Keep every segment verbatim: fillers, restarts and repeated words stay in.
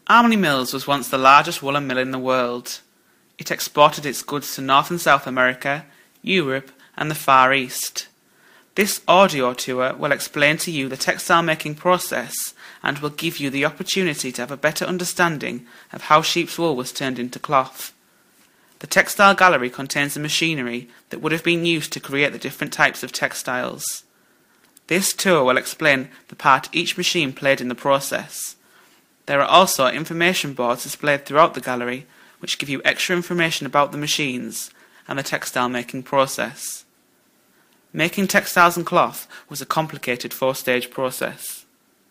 Armley Mills was once the largest woolen mill in the world. It exported its goods to North and South America, Europe and the Far East. This audio tour will explain to you the textile making process and will give you the opportunity to have a better understanding of how sheep's wool was turned into cloth. The textile gallery contains the machinery that would have been used to create the different types of textiles. This tour will explain the part each machine played in the process. There are also information boards displayed throughout the gallery which give you extra information about the machines and the textile making process. Making textiles and cloth was a complicated four-stage process.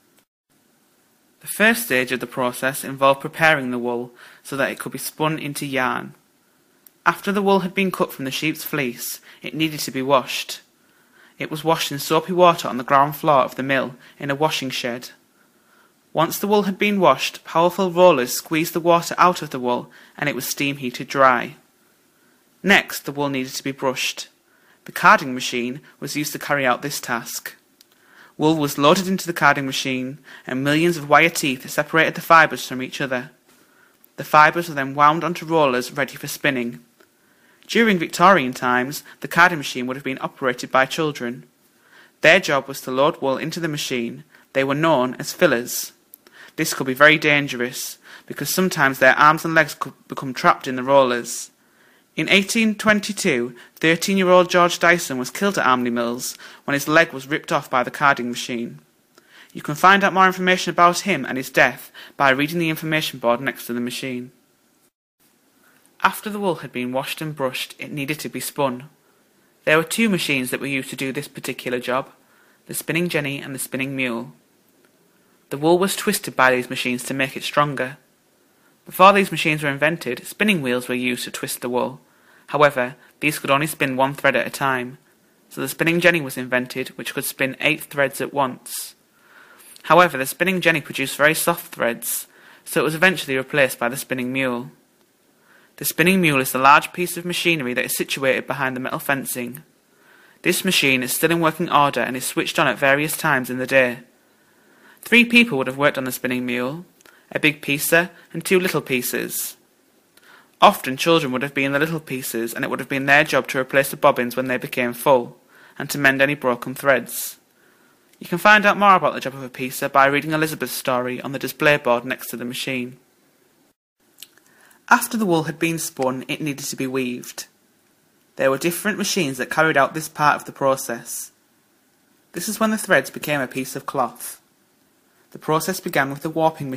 The first stage of the process involved preparing the wool so that it could be spun into yarn. After the wool had been cut from the sheep's fleece, it needed to be washed. It was washed in soapy water on the ground floor of the mill in a washing shed. Once the wool had been washed, powerful rollers squeezed the water out of the wool and it was steam heated dry. Next, the wool needed to be brushed. The carding machine was used to carry out this task. Wool was loaded into the carding machine and millions of wire teeth separated the fibres from each other. The fibres were then wound onto rollers ready for spinning. During Victorian times, the carding machine would have been operated by children. Their job was to load wool into the machine. They were known as fillers. This could be very dangerous because sometimes their arms and legs could become trapped in the rollers. In eighteen twenty-two, thirteen-year-old George Dyson was killed at Armley Mills when his leg was ripped off by the carding machine. You can find out more information about him and his death by reading the information board next to the machine. After the wool had been washed and brushed, it needed to be spun. There were two machines that were used to do this particular job, the spinning jenny and the spinning mule. The wool was twisted by these machines to make it stronger. Before these machines were invented, spinning wheels were used to twist the wool. However, these could only spin one thread at a time, so the spinning jenny was invented, which could spin eight threads at once. However, the spinning jenny produced very soft threads, so it was eventually replaced by the spinning mule. The spinning mule is the large piece of machinery that is situated behind the metal fencing. This machine is still in working order and is switched on at various times in the day. Three people would have worked on the spinning mule, a big piecer and two little piecers. Often children would have been the little piecers and it would have been their job to replace the bobbins when they became full, and to mend any broken threads. You can find out more about the job of a piecer by reading Elizabeth's story on the display board next to the machine. After the wool had been spun, it needed to be weaved. There were different machines that carried out this part of the process. This is when the threads became a piece of cloth. The process began with the warping